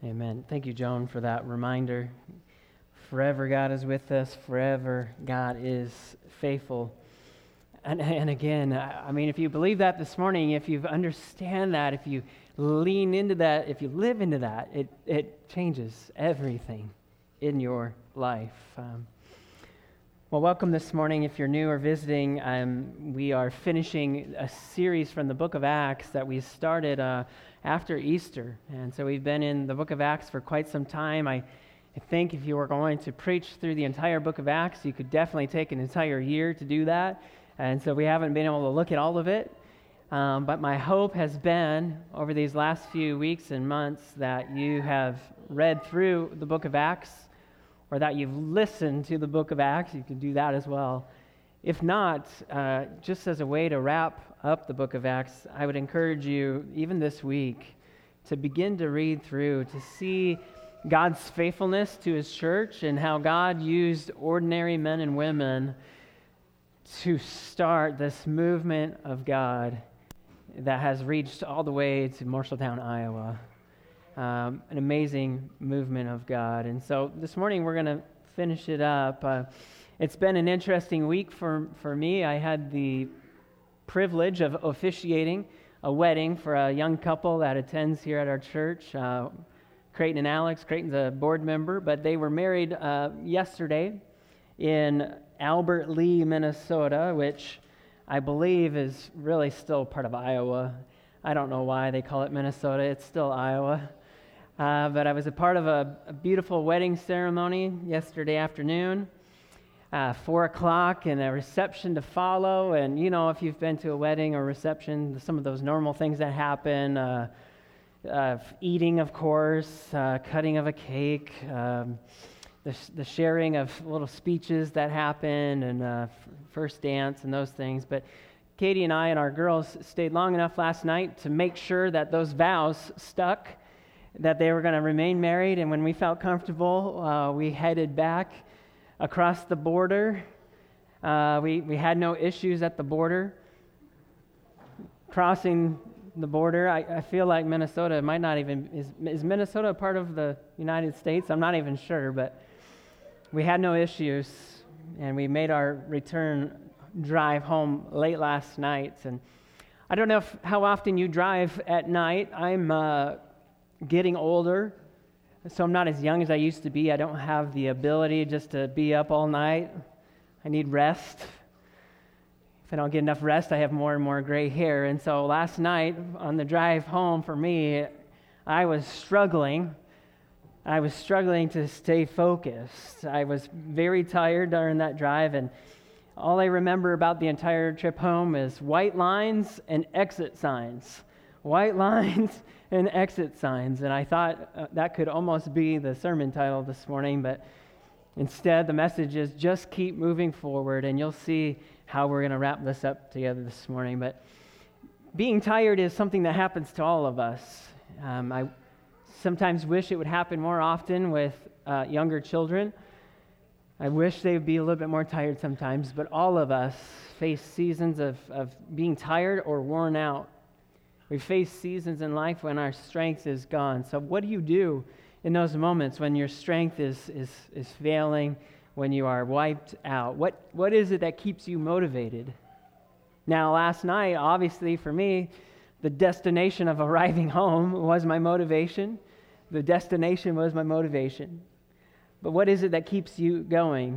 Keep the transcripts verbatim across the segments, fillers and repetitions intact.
Amen. Thank you, Joan, for that reminder. Forever God is with us. Forever God is faithful. And, and again, I mean, if you believe that this morning, if you understand that, if you lean into that, if you live into that, it, it changes everything in your life. Um, well, welcome this morning. If you're new or visiting, um, we are finishing a series from the book of Acts that we started uh, after Easter. And so we've been in the book of Acts for quite some time. I, I think if you were going to preach through the entire book of Acts, you could definitely take an entire year to do that. And so we haven't been able to look at all of it. Um, but my hope has been over these last few weeks and months that you have read through the book of Acts, or that you've listened to the book of Acts. You can do that as well. If not, uh, just as a way to wrap up the book of Acts, I would encourage you, even this week, to begin to read through, to see God's faithfulness to His church and how God used ordinary men and women to start this movement of God that has reached all the way to Marshalltown, Iowa. Um, an amazing movement of God. And so this morning we're going to finish it up. Uh, it's been an interesting week for, for me. I had the privilege of officiating a wedding for a young couple that attends here at our church. Uh, Creighton and Alex. Creighton's a board member, but they were married uh, yesterday in Albert Lea, Minnesota, which I believe is really still part of Iowa. I don't know why they call it Minnesota. It's still Iowa. Uh, but I was a part of a, a beautiful wedding ceremony yesterday afternoon, uh, four o'clock, and a reception to follow. And you know, if you've been to a wedding or reception, some of those normal things that happen, uh, uh, eating, of course, uh, cutting of a cake, um, the, the sharing of little speeches that happen, and uh, f- first dance and those things. But Katie and I and our girls stayed long enough last night to make sure that those vows stuck, that they were going to remain married. And when we felt comfortable, uh, we headed back across the border. Uh, we, we had no issues at the border. Crossing the border, I, I feel like Minnesota might not even, is, is Minnesota a part of the United States? I'm not even sure, but we had no issues, and we made our return drive home late last night. And I don't know if, how often you drive at night. I'm uh, getting older, so I'm not as young as I used to be. I don't have the ability just to be up all night. I need rest. If I don't get enough rest, I have more and more gray hair. And so last night on the drive home for me, I was struggling. I was struggling to stay focused. I was very tired during that drive, and all I remember about the entire trip home is white lines and exit signs. White lines and exit signs. And I thought uh, that could almost be the sermon title this morning, but instead the message is just keep moving forward, and you'll see how we're going to wrap this up together this morning. But being tired is something that happens to all of us. Um, I sometimes wish it would happen more often with uh, younger children. I wish they would be a little bit more tired sometimes, but all of us face seasons of, of being tired or worn out. We face seasons in life when our strength is gone. So what do you do in those moments when your strength is is, is failing, when you are wiped out? What What is it that keeps you motivated? Now, last night, obviously for me, the destination of arriving home was my motivation. The destination was my motivation. But what is it that keeps you going?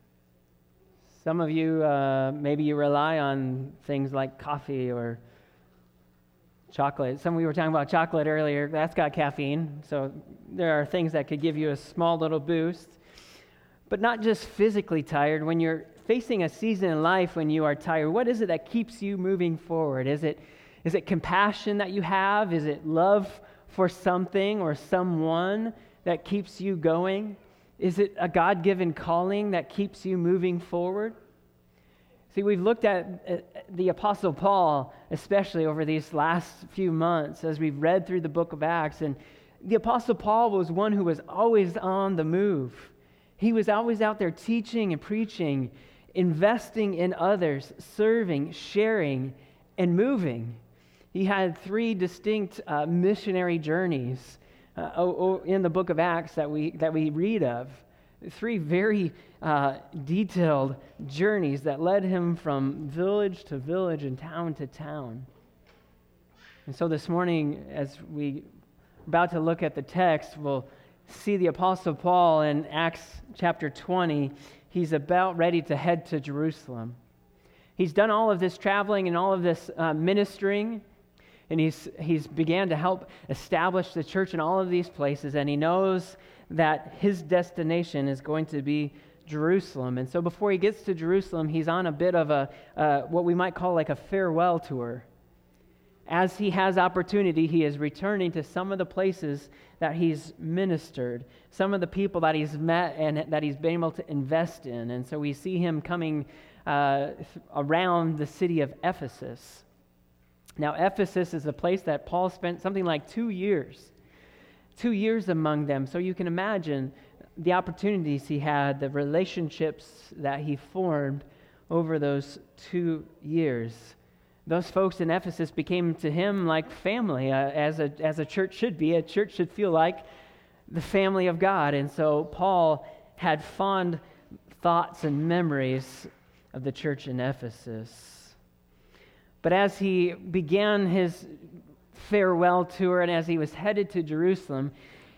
Some of you, uh, maybe you rely on things like coffee or chocolate. Some of you were talking about chocolate earlier. That's got caffeine. So there are things that could give you a small little boost. But not just physically tired. When you're facing a season in life when you are tired, what is it that keeps you moving forward? Is it is it compassion that you have? Is it love for something or someone that keeps you going? Is it a God-given calling that keeps you moving forward? See, we've looked at the Apostle Paul, especially over these last few months as we've read through the book of Acts. And the Apostle Paul was one who was always on the move. He was always out there teaching and preaching, investing in others, serving, sharing, and moving. He had three distinct uh, missionary journeys. uh, oh, oh, in the book of Acts that we that we read of. Three very uh, detailed journeys that led him from village to village and town to town. And so this morning, as we are about to look at the text, we'll see the Apostle Paul in Acts chapter twenty. He's about ready to head to Jerusalem. He's done all of this traveling and all of this uh, ministering, and he's he's began to help establish the church in all of these places, and he knows that his destination is going to be Jerusalem. And so before he gets to Jerusalem, he's on a bit of a uh, what we might call like a farewell tour. As he has opportunity, he is returning to some of the places that he's ministered, some of the people that he's met and that he's been able to invest in. And so we see him coming uh, around the city of Ephesus. Now, Ephesus is a place that Paul spent something like two years, two years among them. So you can imagine the opportunities he had, the relationships that he formed over those two years. Those folks in Ephesus became to him like family, uh, as a as a church should be. A church should feel like the family of God. And so Paul had fond thoughts and memories of the church in Ephesus. But as he began his farewell tour and as he was headed to Jerusalem,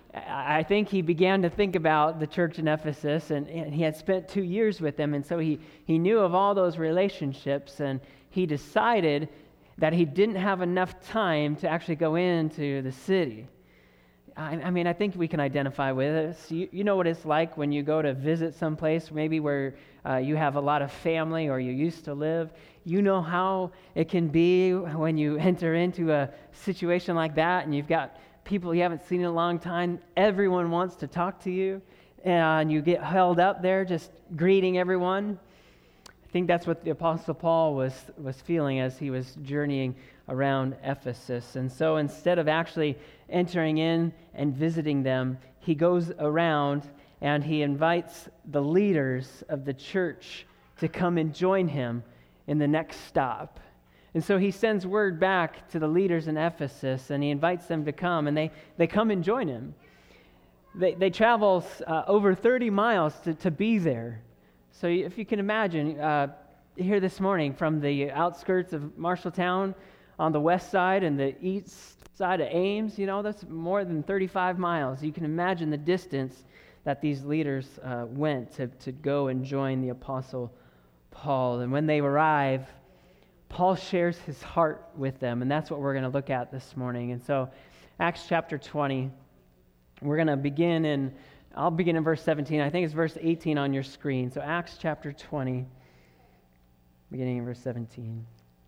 I think he began to think about the church in Ephesus, and, and he had spent two years with them, and so he, he knew of all those relationships, and he decided that he didn't have enough time to actually go into the city. I, I mean, I think we can identify with it. You, you know what it's like when you go to visit someplace, maybe where uh, you have a lot of family or you used to live. You know how it can be when you enter into a situation like that, and you've got people you haven't seen in a long time. Everyone wants to talk to you, and you get held up there just greeting everyone. I think that's what the Apostle Paul was was feeling as he was journeying around Ephesus. And so instead of actually entering in and visiting them, he goes around and he invites the leaders of the church to come and join him in the next stop. And so he sends word back to the leaders in Ephesus, and he invites them to come, and they, they come and join him. They they travel uh, over thirty miles to, to be there. So if you can imagine, uh, here this morning from the outskirts of Marshalltown on the west side and the east side of Ames, you know, that's more than thirty-five miles. You can imagine the distance that these leaders uh, went to, to go and join the Apostle Paul. And when they arrive, Paul shares his heart with them, and that's what we're going to look at this morning. And so, Acts chapter twenty, we're going to begin in, I'll begin in verse seventeen. I think it's verse eighteen on your screen. So, Acts chapter twenty, beginning in verse seventeen.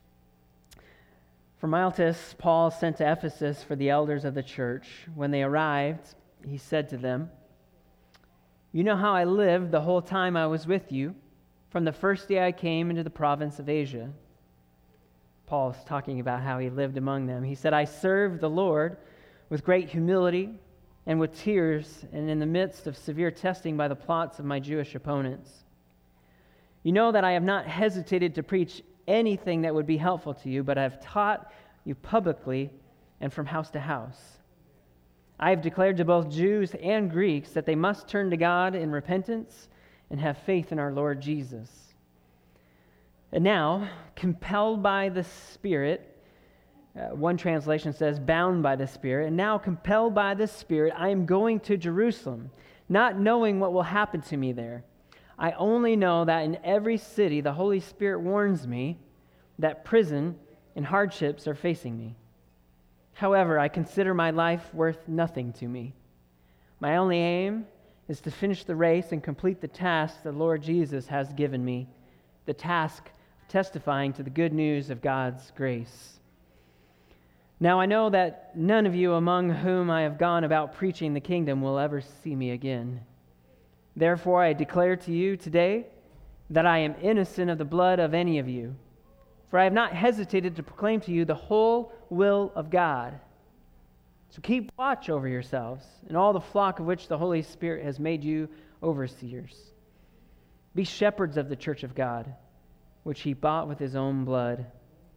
From Miletus, Paul sent to Ephesus for the elders of the church. When they arrived, he said to them, "You know how I lived the whole time I was with you, from the first day I came into the province of Asia." Paul's talking about how he lived among them. He said, "I served the Lord with great humility and with tears, and in the midst of severe testing by the plots of my Jewish opponents. You know that I have not hesitated to preach anything that would be helpful to you, but I have taught you publicly and from house to house. I have declared to both Jews and Greeks that they must turn to God in repentance and have faith in our Lord Jesus. And now, compelled by the Spirit," uh, one translation says, "bound by the Spirit, and now compelled by the Spirit, I am going to Jerusalem, not knowing what will happen to me there. I only know that in every city the Holy Spirit warns me that prison and hardships are facing me. However, I consider my life worth nothing to me. My only aim is to finish the race and complete the task the Lord Jesus has given me, the task testifying to the good news of God's grace. Now I know that none of you among whom I have gone about preaching the kingdom will ever see me again. Therefore I declare to you today that I am innocent of the blood of any of you, for I have not hesitated to proclaim to you the whole will of God. So keep watch over yourselves and all the flock of which the Holy Spirit has made you overseers. Be shepherds of the church of God, which he bought with his own blood.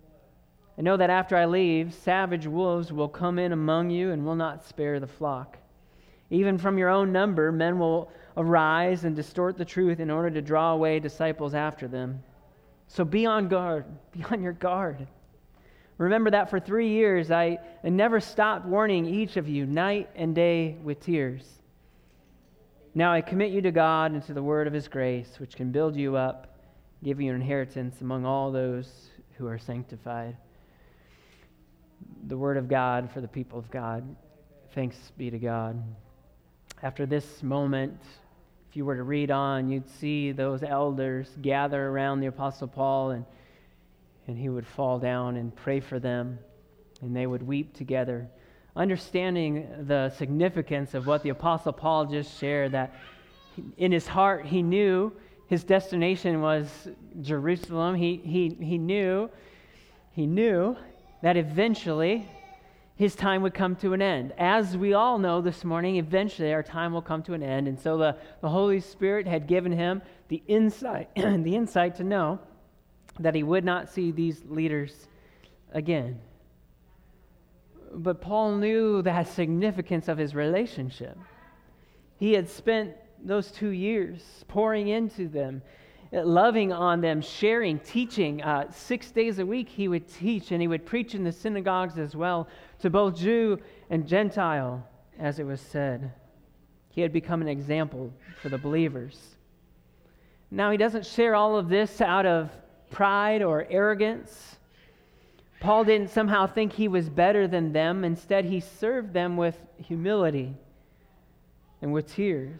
I know that after I leave, savage wolves will come in among you and will not spare the flock. Even from your own number, men will arise and distort the truth in order to draw away disciples after them. So be on guard. Be on your guard. Remember that for three years I, I never stopped warning each of you night and day with tears. Now I commit you to God and to the word of His grace, which can build you up, give you an inheritance among all those who are sanctified. The word of God for the people of God. Thanks be to God. After this moment, if you were to read on, you'd see those elders gather around the Apostle Paul, and, and he would fall down and pray for them, and they would weep together, understanding the significance of what the Apostle Paul just shared, that in his heart he knew his destination was Jerusalem. He, he, he knew, he knew that eventually his time would come to an end. As we all know this morning, eventually our time will come to an end. And so the, the Holy Spirit had given him the insight, the insight to know that he would not see these leaders again. But Paul knew the significance of his relationship. He had spent those two years pouring into them, loving on them, sharing, teaching. Uh, six days a week he would teach, and he would preach in the synagogues as well, to both Jew and Gentile, as it was said. He had become an example for the believers. Now, he doesn't share all of this out of pride or arrogance. Paul didn't somehow think he was better than them. Instead, he served them with humility and with tears.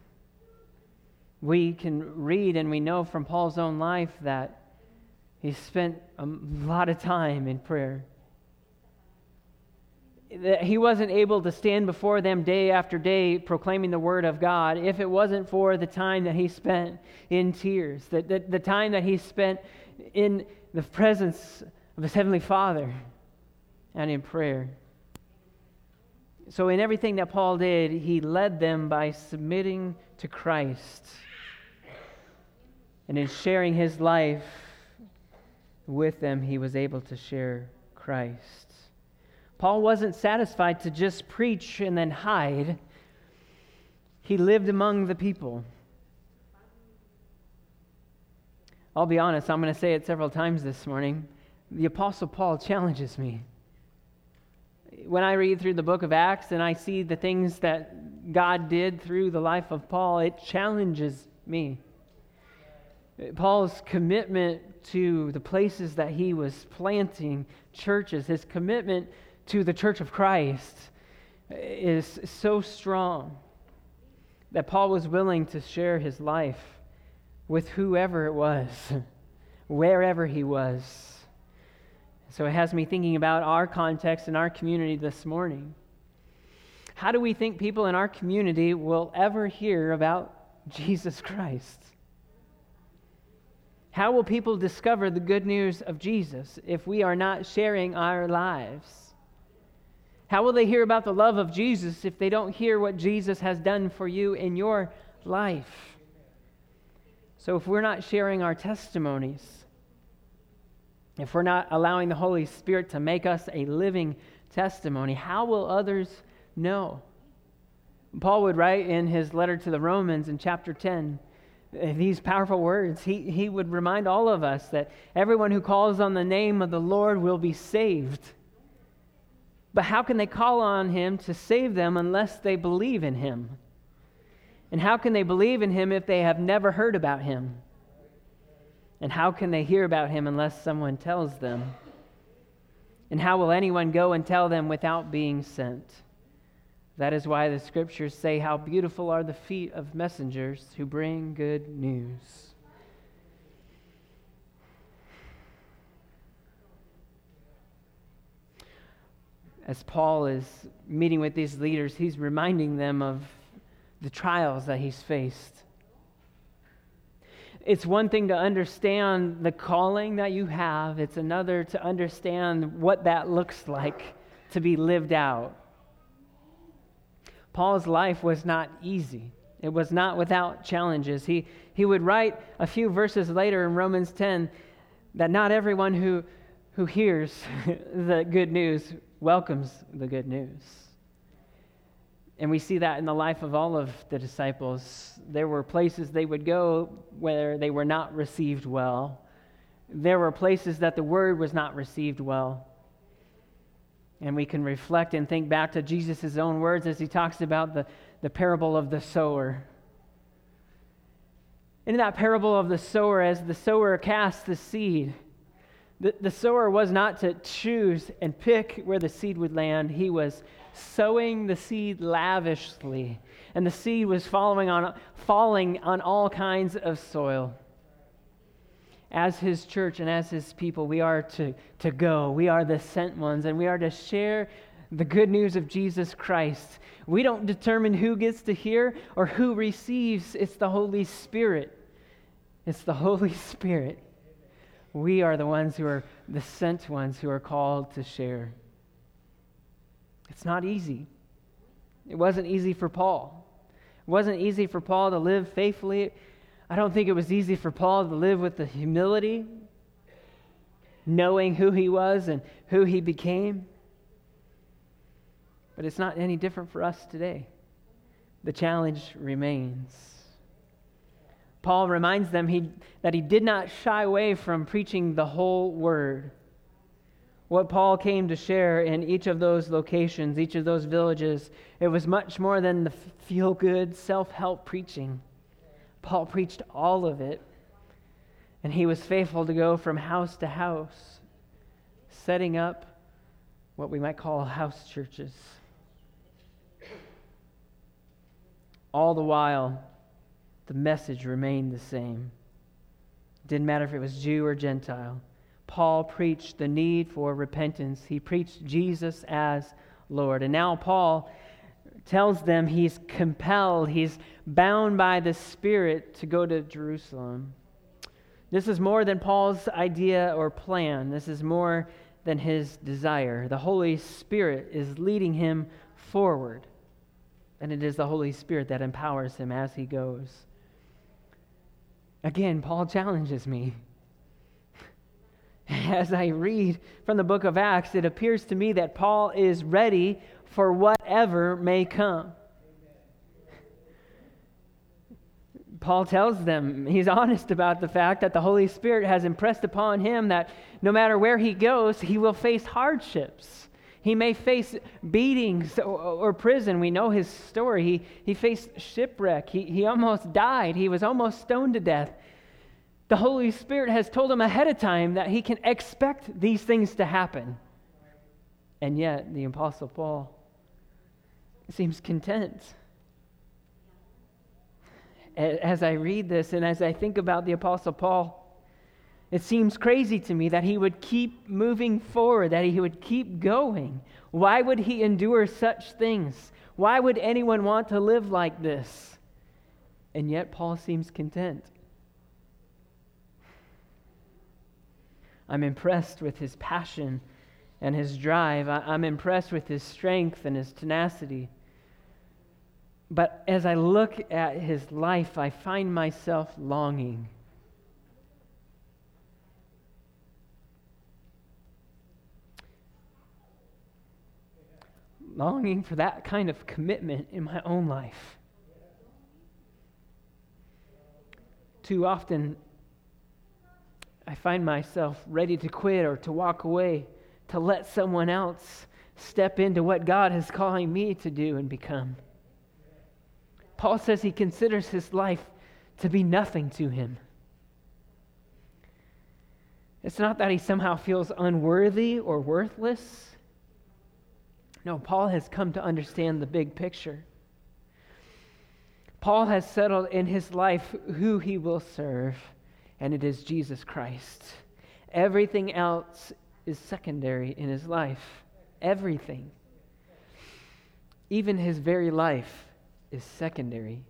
We can read and we know from Paul's own life that he spent a lot of time in prayer. That he wasn't able to stand before them day after day proclaiming the word of God if it wasn't for the time that he spent in tears, that the, the time that he spent in the presence of his Heavenly Father and in prayer. So in everything that Paul did, he led them by submitting to Christ. And in sharing his life with them, he was able to share Christ. Paul wasn't satisfied to just preach and then hide. He lived among the people. I'll be honest, I'm going to say it several times this morning. The Apostle Paul challenges me. When I read through the book of Acts and I see the things that God did through the life of Paul, it challenges me. Paul's commitment to the places that he was planting churches, his commitment to the Church of Christ is so strong that Paul was willing to share his life with whoever it was, wherever he was. So it has me thinking about our context and our community this morning. How do we think people in our community will ever hear about Jesus Christ? How will people discover the good news of Jesus if we are not sharing our lives? How will they hear about the love of Jesus if they don't hear what Jesus has done for you in your life? So if we're not sharing our testimonies, if we're not allowing the Holy Spirit to make us a living testimony, how will others know? Paul would write in his letter to the Romans in chapter ten, these powerful words. He, he would remind all of us that everyone who calls on the name of the Lord will be saved. But how can they call on Him to save them unless they believe in Him? And how can they believe in Him if they have never heard about Him? And how can they hear about Him unless someone tells them? And how will anyone go and tell them without being sent? That is why the Scriptures say, how beautiful are the feet of messengers who bring good news. As Paul is meeting with these leaders, he's reminding them of the trials that he's faced. It's one thing to understand the calling that you have. It's another to understand what that looks like to be lived out. Paul's life was not easy. It was not without challenges. He, he would write a few verses later in Romans ten that not everyone who, who hears the good news welcomes the good news. And we see that in the life of all of the disciples. There were places they would go where they were not received well. There were places that the word was not received well. And we can reflect and think back to Jesus' own words as he talks about the, the parable of the sower. In that parable of the sower, as the sower casts the seed, the, the sower was not to choose and pick where the seed would land. He was sowing the seed lavishly, and the seed was following on, falling on all kinds of soil. As his church and as his people, we are to, to go. We are the sent ones, and we are to share the good news of Jesus Christ. We don't determine who gets to hear or who receives. It's the Holy Spirit. It's the Holy Spirit. We are the ones who are the sent ones who are called to share. It's not easy. It wasn't easy for Paul. It wasn't easy for Paul to live faithfully. I don't think it was easy for Paul to live with the humility, knowing who he was and who he became. But it's not any different for us today. The challenge remains. Paul reminds them he, that he did not shy away from preaching the whole word. What Paul came to share in each of those locations, each of those villages, it was much more than the feel-good, self-help preaching. Paul preached all of it, and he was faithful to go from house to house, setting up what we might call house churches. All the while, the message remained the same. It didn't matter if it was Jew or Gentile. Paul preached the need for repentance. He preached Jesus as Lord. And now Paul tells them he's compelled, he's bound by the Spirit to go to Jerusalem. This is more than Paul's idea or plan. This is more than his desire. The Holy Spirit is leading him forward. And it is the Holy Spirit that empowers him as he goes. Again, Paul challenges me. As I read from the book of Acts, it appears to me that Paul is ready for whatever may come. Paul tells them, he's honest about the fact that the Holy Spirit has impressed upon him that no matter where he goes, he will face hardships. He may face beatings or, or prison. We know his story. He, he faced shipwreck. He, he almost died. He was almost stoned to death. The Holy Spirit has told him ahead of time that he can expect these things to happen. And yet, the Apostle Paul seems content. As I read this and as I think about the Apostle Paul, it seems crazy to me that he would keep moving forward, that he would keep going. Why would he endure such things? Why would anyone want to live like this? And yet, Paul seems content. I'm impressed with his passion and his drive. I'm impressed with his strength and his tenacity. But as I look at his life, I find myself longing. Longing for that kind of commitment in my own life. Too often, I find myself ready to quit or to walk away, to let someone else step into what God is calling me to do and become. Paul says he considers his life to be nothing to him. It's not that he somehow feels unworthy or worthless. No, Paul has come to understand the big picture. Paul has settled in his life who he will serve, and it is Jesus Christ. Everything else is secondary in his life. Everything. Even his very life is secondary.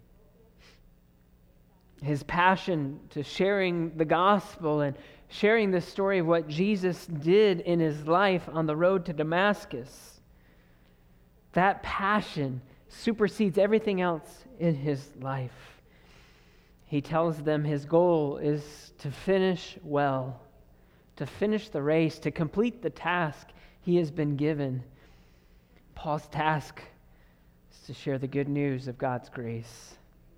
His passion to sharing the gospel and sharing the story of what Jesus did in his life on the road to Damascus, that passion supersedes everything else in his life. He tells them his goal is to finish well, to finish the race, to complete the task he has been given. Paul's task is to share the good news of God's grace.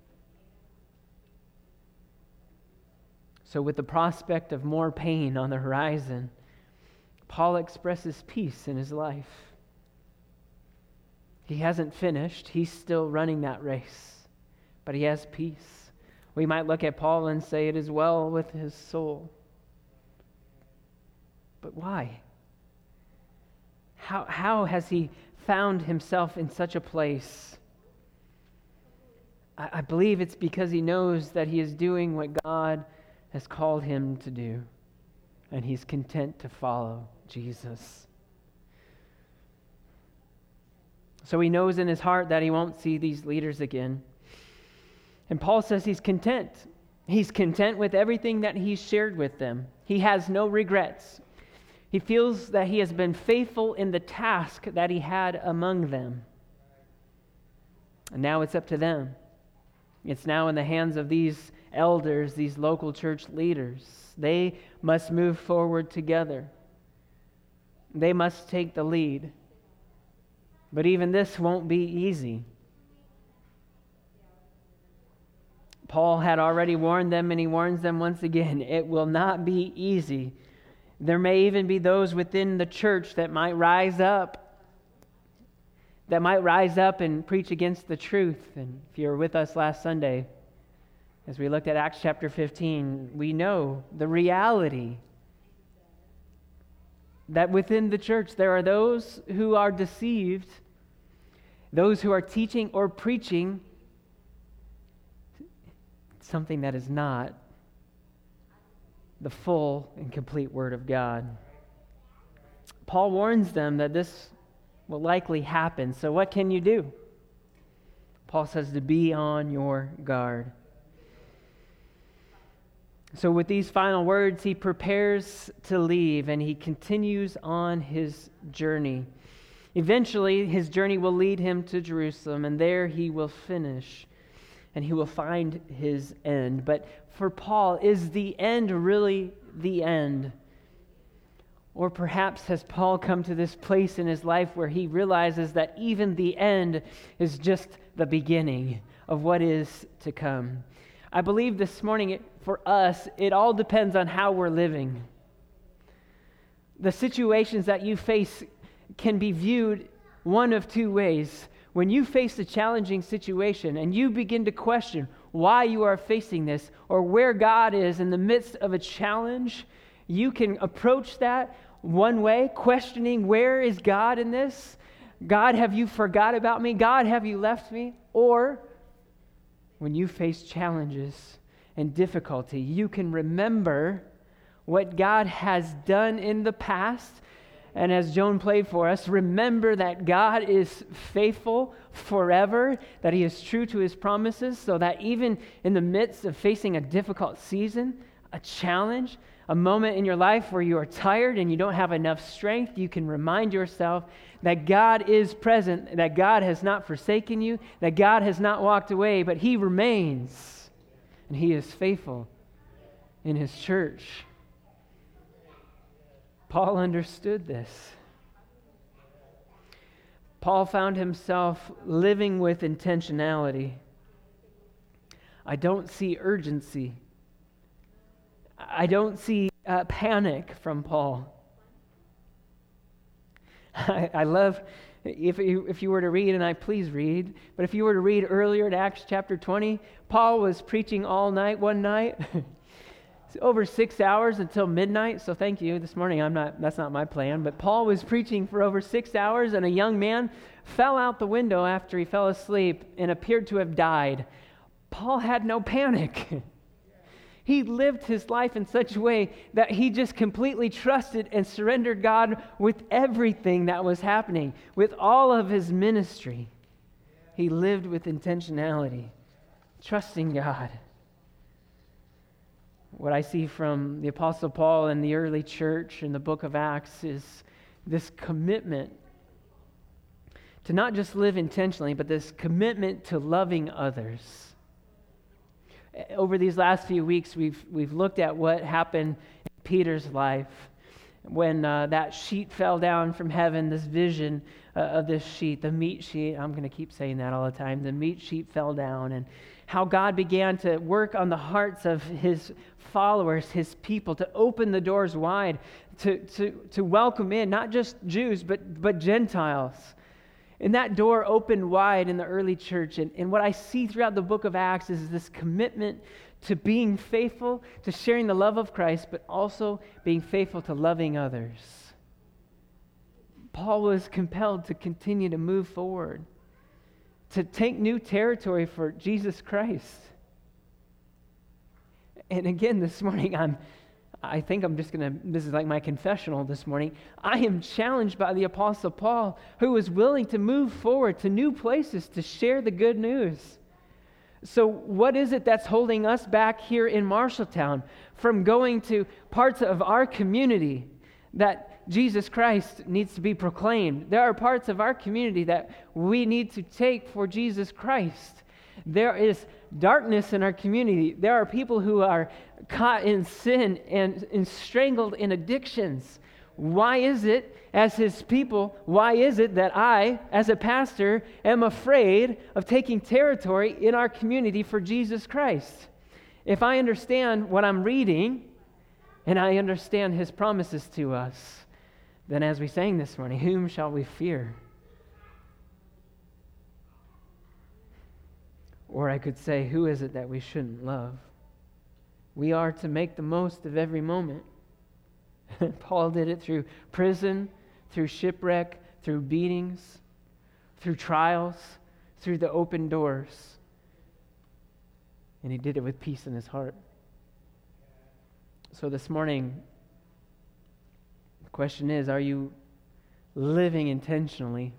So with the prospect of more pain on the horizon, Paul expresses peace in his life. He hasn't finished. He's still running that race, but he has peace. We might look at Paul and say it is well with his soul. But why? How, how has he found himself in such a place? I, I believe it's because he knows that he is doing what God has called him to do, and he's content to follow Jesus. So he knows in his heart that he won't see these leaders again. And Paul says he's content. He's content with everything that he's shared with them. He has no regrets. He feels that he has been faithful in the task that he had among them. And now it's up to them. It's now in the hands of these elders, these local church leaders. They must move forward together. They must take the lead. But even this won't be easy. Paul had already warned them, and he warns them once again. It will not be easy. There may even be those within the church that might rise up, that might rise up and preach against the truth. And if you were with us last Sunday, as we looked at Acts chapter fifteen, we know the reality that within the church there are those who are deceived, those who are teaching or preaching something that is not the full and complete Word of God. Paul warns them that this will likely happen. So what can you do? Paul says to be on your guard. So with these final words, he prepares to leave, and he continues on his journey. Eventually, his journey will lead him to Jerusalem, and there he will finish, and he will find his end. But for Paul, is the end really the end? Or perhaps has Paul come to this place in his life where he realizes that even the end is just the beginning of what is to come? I believe this morning, it, for us, it all depends on how we're living. The situations that you face can be viewed one of two ways. When you face a challenging situation and you begin to question why you are facing this or where God is in the midst of a challenge, you can approach that one way, questioning, where is God in this? God, have you forgot about me? God, have you left me? Or when you face challenges and difficulty, you can remember what God has done in the past. And as Joan played for us, remember that God is faithful forever, that He is true to His promises, so that even in the midst of facing a difficult season, a challenge, a moment in your life where you are tired and you don't have enough strength, you can remind yourself that God is present, that God has not forsaken you, that God has not walked away, but He remains, and He is faithful in His church. Paul understood this. Paul found himself living with intentionality. I don't see urgency. I don't see uh, panic from Paul. I, I love, if you, if you were to read, and I please read, but if you were to read earlier in Acts chapter twenty, Paul was preaching all night one night. Over six hours until midnight. So thank you. This morning, I'm not. That's not my plan. But Paul was preaching for over six hours, and a young man fell out the window after he fell asleep and appeared to have died. Paul had no panic. He lived his life in such a way that he just completely trusted and surrendered God with everything that was happening, with all of his ministry. He lived with intentionality, trusting God. What I see from the Apostle Paul and the early church in the book of Acts is this commitment to not just live intentionally, but this commitment to loving others. Over these last few weeks, we've we've looked at what happened in Peter's life. when uh, that sheet fell down from heaven, this vision uh, of this sheet, the meat sheet. I'm going to keep saying that all the time. The meat sheet fell down, and how God began to work on the hearts of his followers, his people, to open the doors wide, to, to, to welcome in not just Jews, but, but Gentiles. And that door opened wide in the early church. And, and what I see throughout the book of Acts is this commitment to being faithful, to sharing the love of Christ, but also being faithful to loving others. Paul was compelled to continue to move forward, to take new territory for Jesus Christ. And again, this morning, I'm, I think I'm just going to, this is like my confessional this morning. I am challenged by the Apostle Paul, who was willing to move forward to new places to share the good news. So what is it that's holding us back here in Marshalltown from going to parts of our community that Jesus Christ needs to be proclaimed? There are parts of our community that we need to take for Jesus Christ. There is darkness in our community. There are people who are caught in sin and, and strangled in addictions. Why is it, as his people, why is it that I, as a pastor, am afraid of taking territory in our community for Jesus Christ? If I understand what I'm reading, and I understand his promises to us, then as we sang this morning, whom shall we fear? Or I could say, who is it that we shouldn't love? We are to make the most of every moment. Paul did it through prison, through shipwreck, through beatings, through trials, through the open doors. And he did it with peace in his heart. So this morning, the question is, are you living intentionally?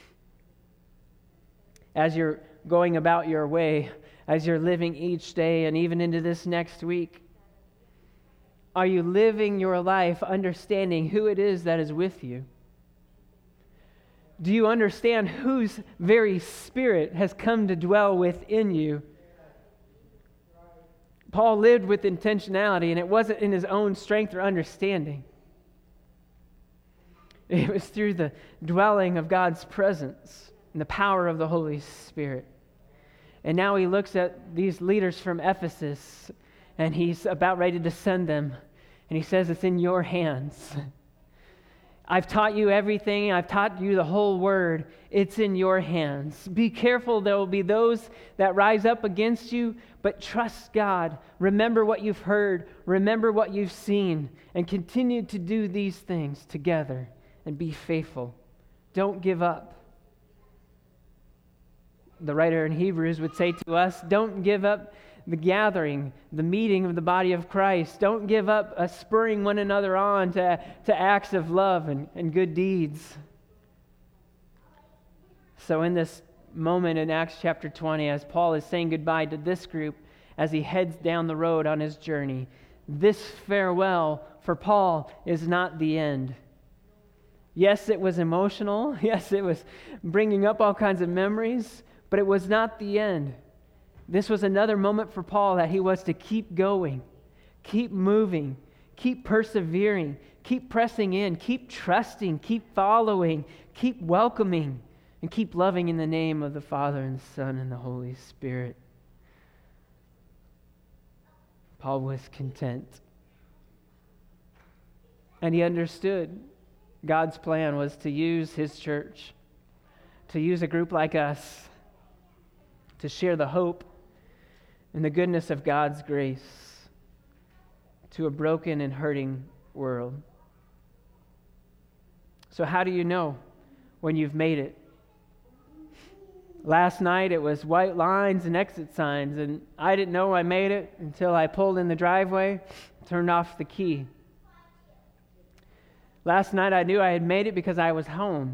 As you're going about your way, as you're living each day and even into this next week, are you living your life understanding who it is that is with you? Do you understand whose very spirit has come to dwell within you? Paul lived with intentionality, and it wasn't in his own strength or understanding. It was through the dwelling of God's presence and the power of the Holy Spirit. And now he looks at these leaders from Ephesus, and he's about ready to send them. And he says, it's in your hands. I've taught you everything. I've taught you the whole word. It's in your hands. Be careful. There will be those that rise up against you, but trust God. Remember what you've heard. Remember what you've seen. And continue to do these things together and be faithful. Don't give up. The writer in Hebrews would say to us, don't give up the gathering, the meeting of the body of Christ. Don't give up uh, spurring one another on to, to acts of love and, and good deeds. So in this moment in Acts chapter twenty, as Paul is saying goodbye to this group, as he heads down the road on his journey, this farewell for Paul is not the end. Yes, it was emotional. Yes, it was bringing up all kinds of memories, but it was not the end. This was another moment for Paul that he was to keep going, keep moving, keep persevering, keep pressing in, keep trusting, keep following, keep welcoming, and keep loving in the name of the Father and the Son and the Holy Spirit. Paul was content. And he understood God's plan was to use his church, to use a group like us, to share the hope and the goodness of God's grace to a broken and hurting world. So how do you know when you've made it? Last night it was white lines and exit signs, and I didn't know I made it until I pulled in the driveway, turned off the key. Last night I knew I had made it because I was home.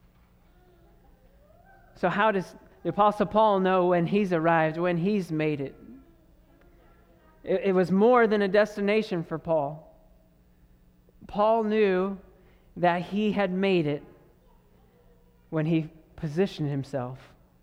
So how does the Apostle Paul know when he's arrived, when he's made it? It, it was more than a destination for Paul. Paul knew that he had made it when he positioned himself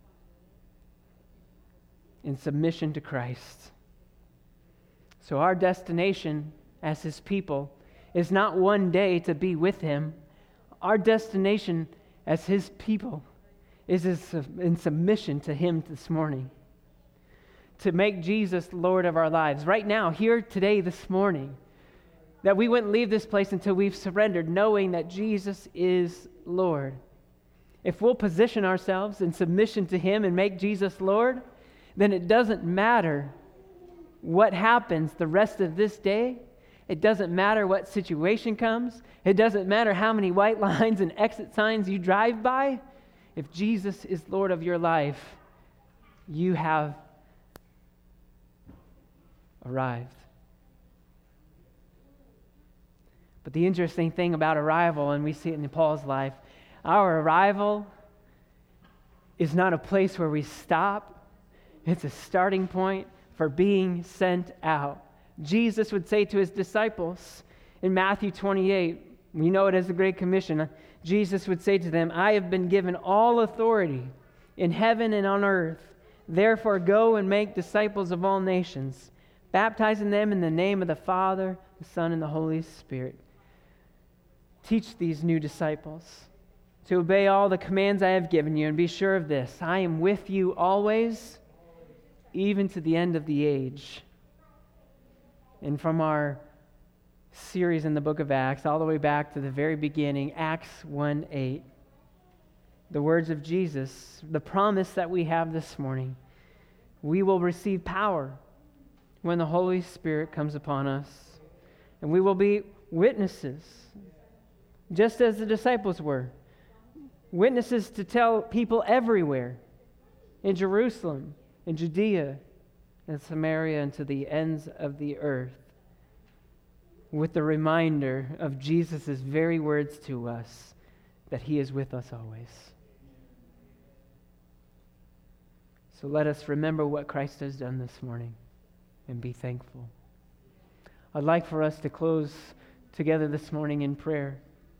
in submission to Christ. So our destination as his people is not one day to be with him. Our destination as his people is in submission to him this morning. To make Jesus Lord of our lives. Right now, here today, this morning. That we wouldn't leave this place until we've surrendered, knowing that Jesus is Lord. If we'll position ourselves in submission to him and make Jesus Lord, then it doesn't matter what happens the rest of this day. It doesn't matter what situation comes. It doesn't matter how many white lines and exit signs you drive by. If Jesus is Lord of your life, you have arrived. But the interesting thing about arrival, and we see it in Paul's life, our arrival is not a place where we stop. It's a starting point for being sent out. Jesus would say to his disciples in Matthew twenty-eight, we know it as the Great Commission, Jesus would say to them, I have been given all authority in heaven and on earth. Therefore go and make disciples of all nations, baptizing them in the name of the Father, the Son, and the Holy Spirit. Teach these new disciples to obey all the commands I have given you, and be sure of this, I am with you always, even to the end of the age. And from our series in the book of Acts, all the way back to the very beginning, Acts one eight, the words of Jesus, the promise that we have this morning, we will receive power when the Holy Spirit comes upon us, and we will be witnesses, just as the disciples were. Witnesses to tell people everywhere, in Jerusalem, in Judea, in Samaria, and to the ends of the earth, with the reminder of Jesus' very words to us, that he is with us always. So let us remember what Christ has done this morning and be thankful. I'd like for us to close together this morning in prayer.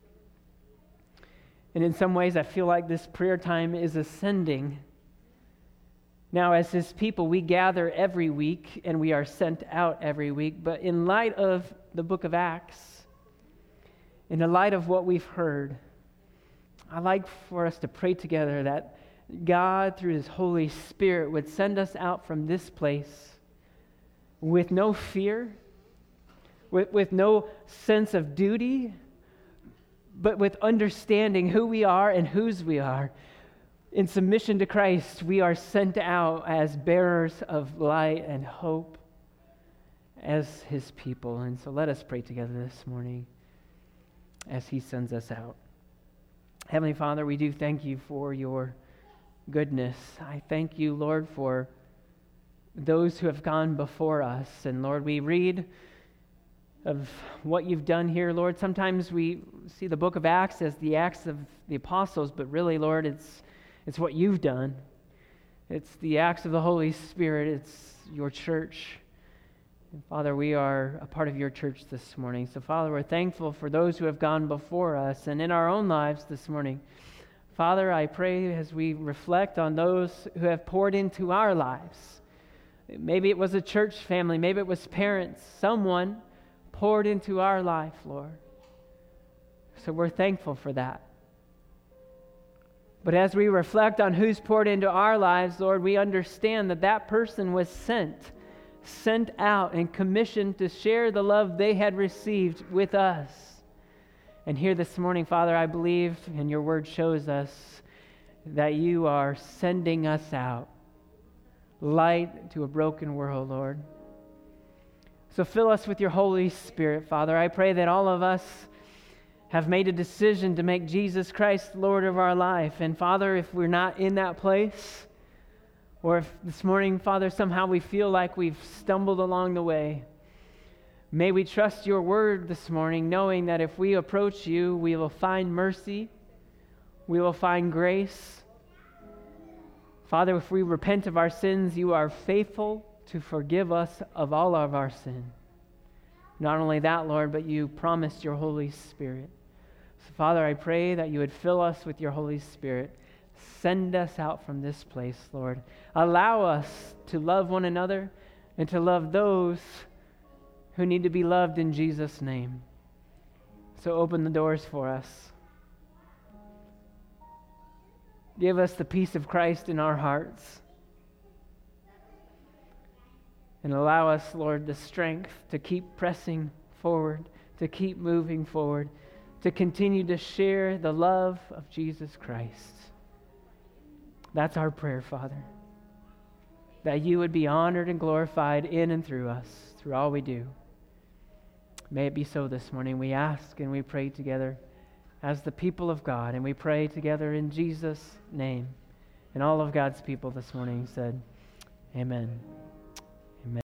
And in some ways, I feel like this prayer time is ascending. Now, as his people, we gather every week and we are sent out every week. But in light of the book of Acts, in the light of what we've heard, I'd like for us to pray together that God, through his Holy Spirit, would send us out from this place with no fear, with, with no sense of duty, but with understanding who we are and whose we are. In submission to Christ, we are sent out as bearers of light and hope as his people. And so let us pray together this morning as he sends us out. Heavenly Father, we do thank you for your goodness. I thank you, Lord, for those who have gone before us. And Lord, we read of what you've done here, Lord. Sometimes we see the book of Acts as the Acts of the Apostles, but really, Lord, it's it's what you've done. It's the acts of the Holy Spirit. It's your church. And Father, we are a part of your church this morning. So Father, we're thankful for those who have gone before us and in our own lives this morning. Father, I pray as we reflect on those who have poured into our lives. Maybe it was a church family, maybe it was parents, someone poured into our life, Lord. So we're thankful for that. But as we reflect on who's poured into our lives, Lord, we understand that that person was sent, sent out and commissioned to share the love they had received with us. And here this morning, Father, I believe, and your word shows us, that you are sending us out, light to a broken world, Lord. So fill us with your Holy Spirit, Father. I pray that all of us have made a decision to make Jesus Christ Lord of our life. And Father, if we're not in that place, or if this morning, Father, somehow we feel like we've stumbled along the way, may we trust your word this morning, knowing that if we approach you, we will find mercy, we will find grace. Father, if we repent of our sins, you are faithful to forgive us of all of our sin. Not only that, Lord, but you promised your Holy Spirit. So, Father, I pray that you would fill us with your Holy Spirit. Send us out from this place, Lord. Allow us to love one another and to love those who need to be loved in Jesus' name. So open the doors for us. Give us the peace of Christ in our hearts. And allow us, Lord, the strength to keep pressing forward, to keep moving forward, to continue to share the love of Jesus Christ. That's our prayer, Father. That you would be honored and glorified in and through us, through all we do. May it be so this morning. We ask and we pray together as the people of God, and we pray together in Jesus' name. And all of God's people this morning said, Amen.